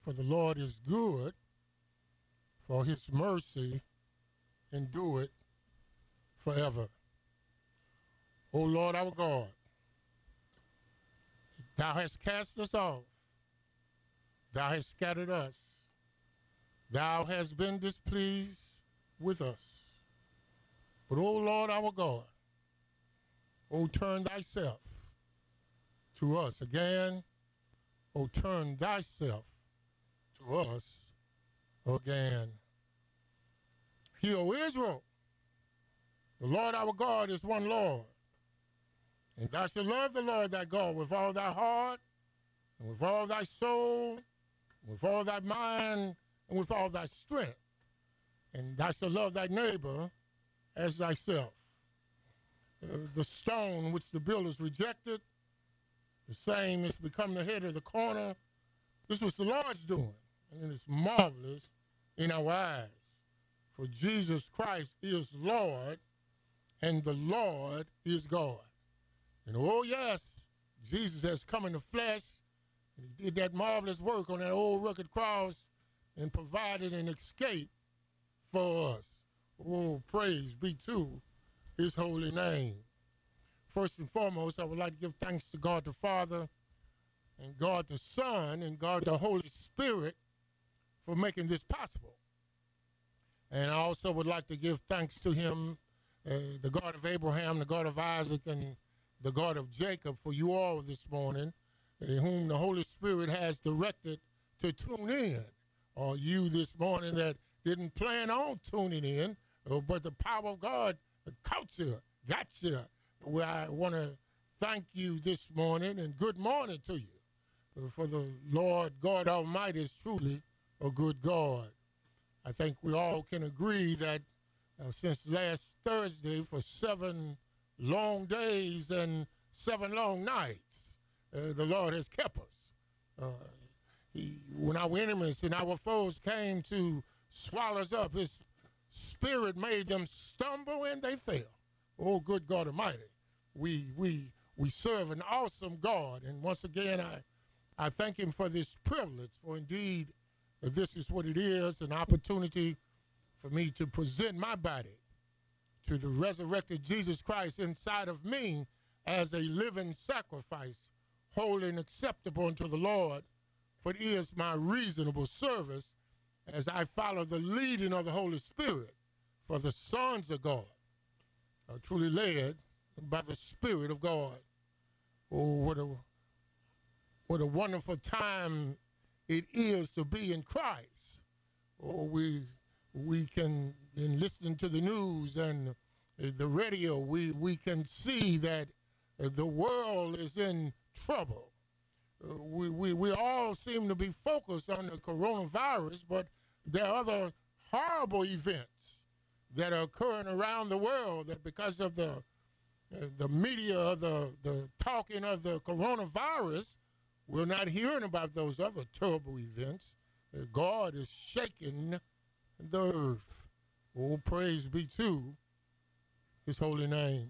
For the Lord is good, for his mercy endureth forever. O Lord our God, thou hast cast us off, thou hast scattered us, thou hast been displeased with us. But O Lord our God, O turn thyself to us again, O turn thyself to us again. Hear, O Israel, the Lord our God is one Lord. And thou shalt love the Lord thy God with all thy heart, and with all thy soul, and with all thy mind, and with all thy strength. And thou shalt love thy neighbor as thyself. The stone which the builders rejected, the same is become the head of the corner. This was the Lord's doing, and it is marvelous in our eyes. For Jesus Christ is Lord, and the Lord is God. And oh yes, Jesus has come in the flesh, and he did that marvelous work on that old rugged cross and provided an escape for us. Oh, praise be to his holy name. First and foremost, I would like to give thanks to God the Father and God the Son and God the Holy Spirit for making this possible. And I also would like to give thanks to him, the God of Abraham, the God of Isaac, and the God of Jacob, for you all this morning, whom the Holy Spirit has directed to tune in, or you this morning that didn't plan on tuning in, but the power of God caught you, got you. Well, I want to thank you this morning, and good morning to you, for the Lord God Almighty is truly a good God. I think we all can agree that since last Thursday, for 7 long days and 7 long nights, the Lord has kept us. When our enemies and our foes came to swallow us up, his spirit made them stumble and they fell. Oh, good God Almighty. We serve an awesome God. And once again, I thank him for this privilege, for indeed, this is what it is, an opportunity for me to present my body to the resurrected Jesus Christ inside of me as a living sacrifice, holy and acceptable unto the Lord, for it is my reasonable service as I follow the leading of the Holy Spirit. For the sons of God are truly led by the Spirit of God. Oh, what a wonderful time it is to be in Christ. Oh, we can, in listening to the news and the radio, we can see that the world is in trouble. We all seem to be focused on the coronavirus, but there are other horrible events that are occurring around the world that because of the media, the talking of the coronavirus, we're not hearing about those other terrible events. God is shaking the earth. Oh, praise be to his holy name.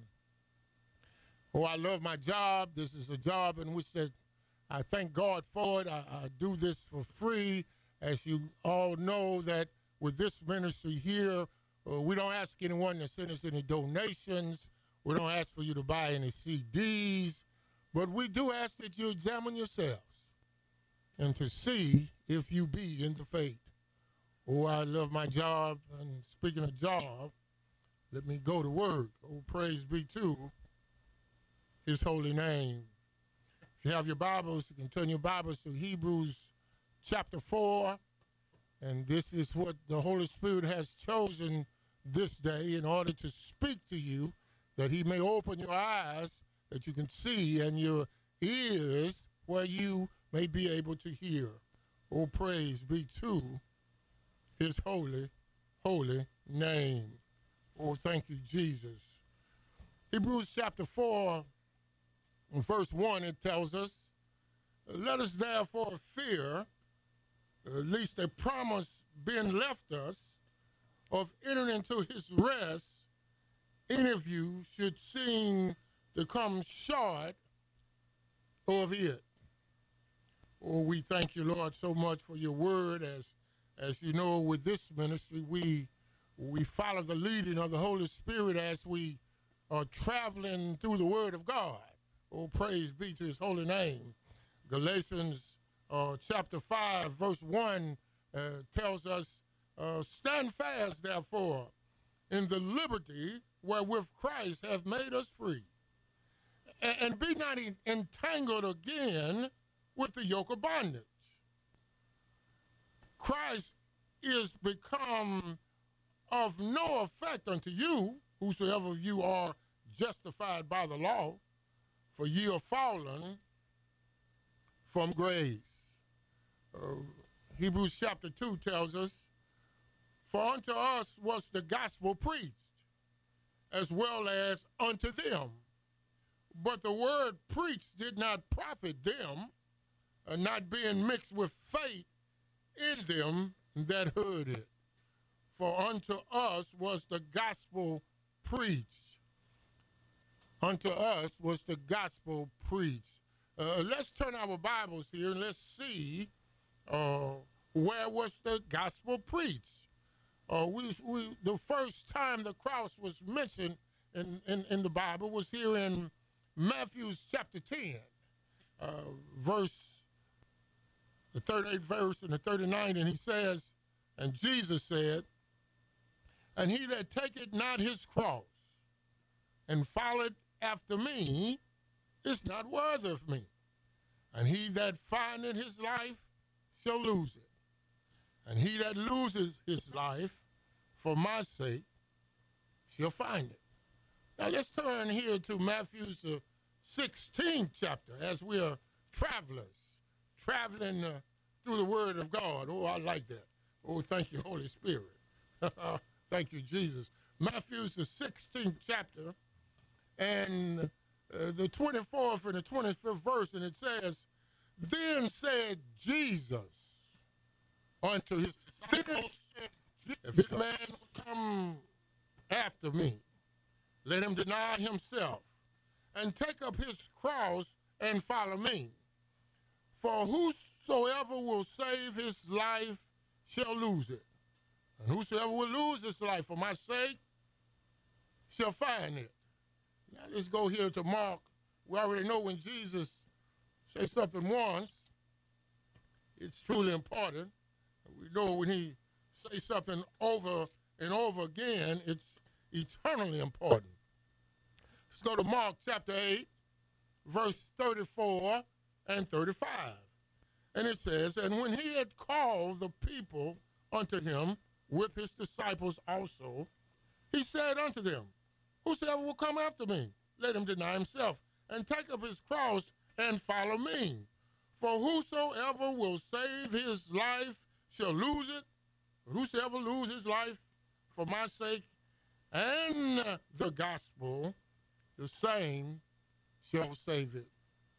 Oh, I love my job. This is a job in which that I thank God for it. I do this for free. As you all know, that with this ministry here, we don't ask anyone to send us any donations. We don't ask for you to buy any CDs. But we do ask that you examine yourselves and to see if you be in the faith. Oh, I love my job. And speaking of job, let me go to work. Oh, praise be to his holy name. If you have your Bibles, you can turn your Bibles to Hebrews chapter 4. And this is what the Holy Spirit has chosen this day in order to speak to you, that he may open your eyes that you can see and your ears where you may be able to hear. Oh, praise be to his holy, holy name. Oh, thank you, Jesus. Hebrews chapter 4, in verse 1, it tells us, let us therefore fear, lest a promise being left us of entering into his rest, any of you should seem to come short of it. Oh, we thank you, Lord, so much for your word. As you know, with this ministry, we follow the leading of the Holy Spirit as we are traveling through the word of God. Oh, praise be to his holy name. Galatians chapter 5, verse 1 tells us, stand fast, therefore, in the liberty wherewith Christ hath made us free, and be not entangled again with the yoke of bondage. Christ is become of no effect unto you, whosoever you are justified by the law, for ye are fallen from grace. Hebrews chapter 2 tells us, for unto us was the gospel preached, as well as unto them. But the word preached did not profit them, not being mixed with faith in them that heard it. For unto us was the gospel preached. Unto us was the gospel preached. Let's turn our Bibles here and let's see where was the gospel preached. The first time the cross was mentioned in the Bible was here in Matthew chapter 10, the 38th verse and the 39th, and he says, and Jesus said, and he that taketh not his cross and followeth after me is not worthy of me. And he that findeth his life shall lose it. And he that loses his life for my sake shall find it. Now let's turn here to Matthew's 16th chapter as we are travelers, traveling through the word of God. Oh, I like that. Oh, thank you, Holy Spirit. Thank you, Jesus. Matthew's the 16th chapter and the 24th and the 25th verse, and it says, then said Jesus unto his disciples, if this man come after me, let him deny himself and take up his cross and follow me. For whosoever will save his life shall lose it. And whosoever will lose his life for my sake shall find it. Now let's go here to Mark. We already know when Jesus says something once, it's truly important. We know when he says something over and over again, it's eternally important. Let's go to Mark chapter 8, verse 34 and 35. And it says, and when he had called the people unto him with his disciples also, he said unto them, whosoever will come after me, let him deny himself and take up his cross and follow me. For whosoever will save his life shall lose it, but whosoever loses his life for my sake and the gospel, the same shall save it.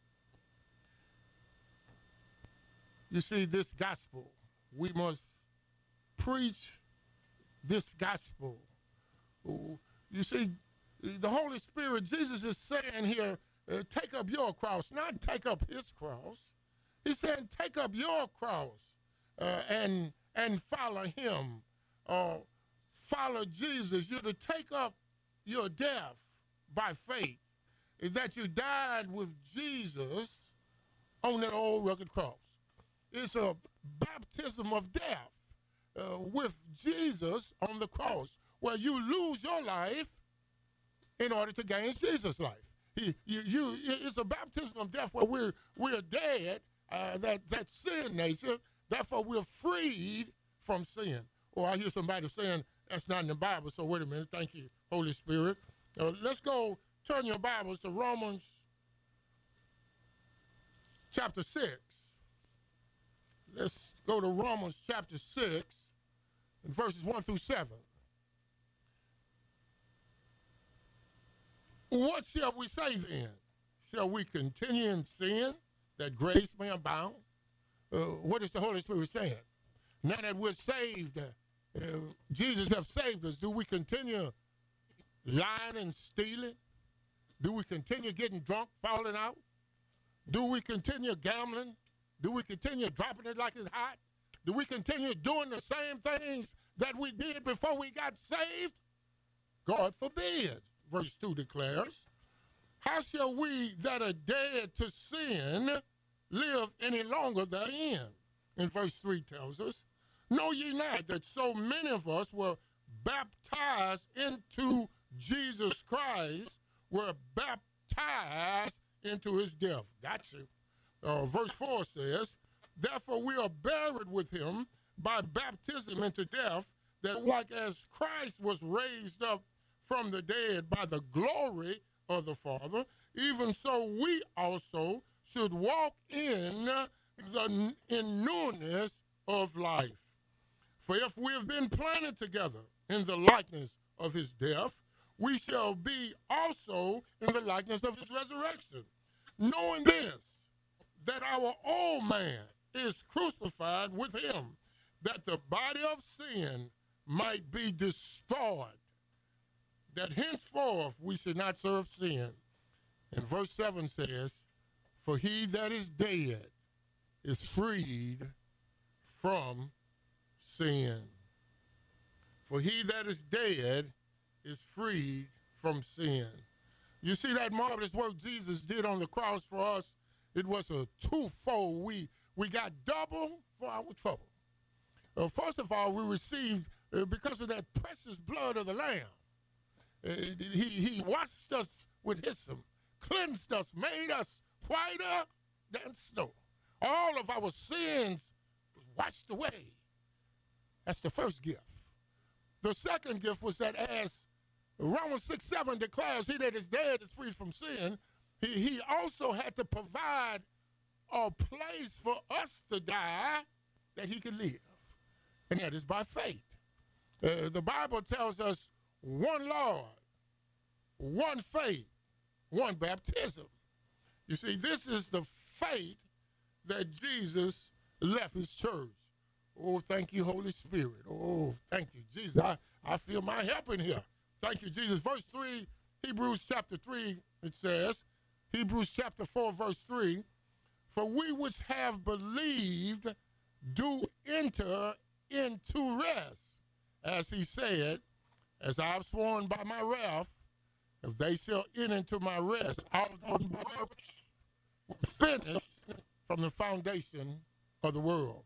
You see, this gospel, we must preach this gospel. You see, the Holy Spirit, Jesus is saying here, take up your cross, not take up his cross. He's saying take up your cross and follow him. Follow Jesus. You're to take up your death by faith. Is that you died with Jesus on that old rugged cross. It's a baptism of death with Jesus on the cross, where you lose your life in order to gain Jesus' life. It's a baptism of death where we're dead, that sin nature, therefore we're freed from sin. Or I hear somebody saying that's not in the Bible, so wait a minute, thank you, Holy Spirit. Let's go, turn your Bibles to Romans chapter 6. Let's go to Romans chapter 6, and verses 1 through 7. What shall we say then? Shall we continue in sin that grace may abound? What is the Holy Spirit saying? Now that we're saved, Jesus has saved us, do we continue lying and stealing? Do we continue getting drunk, falling out? Do we continue gambling? Do we continue dropping it like it's hot? Do we continue doing the same things that we did before we got saved? God forbid, verse 2 declares. How shall we that are dead to sin live any longer therein? And verse 3 tells us, know ye not that so many of us were baptized into Jesus Christ, were baptized into his death? Got you. Verse 4 says, therefore we are buried with him by baptism into death, that like as Christ was raised up from the dead by the glory of the Father, even so we also should walk in newness of life. For if we have been planted together in the likeness of his death, we shall be also in the likeness of his resurrection. Knowing this, that our old man is crucified with him, that the body of sin might be destroyed, that henceforth we should not serve sin. And verse 7 says, for he that is dead is freed from sin. For he that is dead is freed from sin. You see that marvelous work Jesus did on the cross for us? It was a twofold. We got double for our trouble. First of all, we received, because of that precious blood of the Lamb, he washed us with hyssop, cleansed us, made us whiter than snow. All of our sins washed away. That's the first gift. The second gift was that, as Romans 6:7 declares, he that is dead is free from sin, he also had to provide a place for us to die that he could live. And that is by faith. The Bible tells us one Lord, one faith, one baptism. You see, this is the faith that Jesus left his church. Oh, thank you, Holy Spirit. Oh, thank you, Jesus. I feel my help in here. Thank you, Jesus. Verse 3, Hebrews chapter 3, it says, Hebrews chapter 4, verse 3, for we which have believed do enter into rest, as he said, as I have sworn by my wrath, if they shall enter into my rest, all those works were finished from the foundation of the world.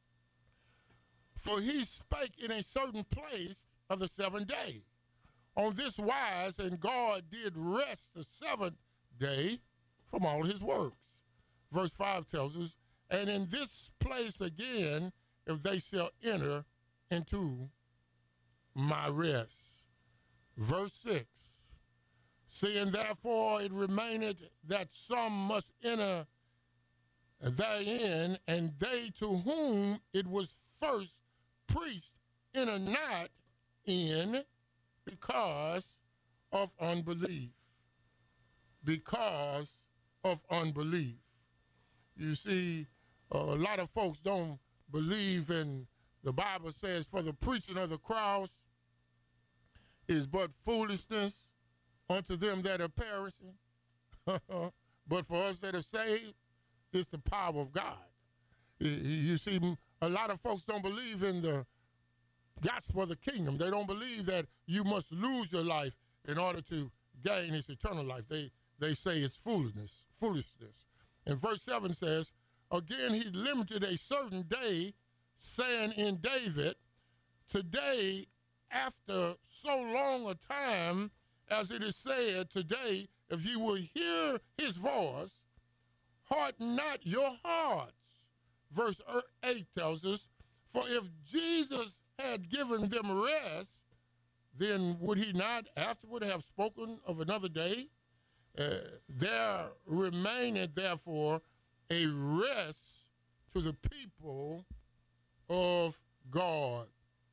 For he spake in a certain place of the seventh day. On this wise, and God did rest the seventh day from all his works. Verse 5 tells us, and in this place again, if they shall enter into my rest. Verse 6, seeing therefore it remaineth that some must enter therein, and they to whom it was first preached enter not in because of unbelief. Because of unbelief. You see, a lot of folks don't believe in, the Bible says, for the preaching of the cross is but foolishness unto them that are perishing. But for us that are saved, it's the power of God. You see, a lot of folks don't believe in the gospel of the kingdom. They don't believe that you must lose your life in order to gain his eternal life. They say it's foolishness. And verse 7 says, again, he limited a certain day, saying in David, today, after so long a time, as it is said, today, if you will hear his voice, harden not your hearts. Verse 8 tells us, for if Jesus had given them rest, then would he not afterward have spoken of another day? There remaineth therefore a rest to the people of God.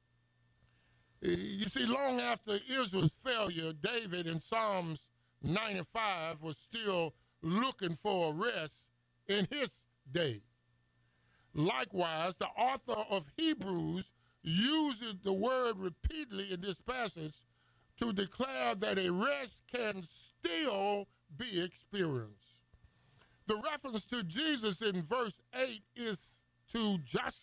You see, long after Israel's failure, David in Psalms 95 was still looking for a rest in his day. Likewise, the author of Hebrews uses the word repeatedly in this passage to declare that a rest can still be experienced. The reference to Jesus in verse 8 is to Joshua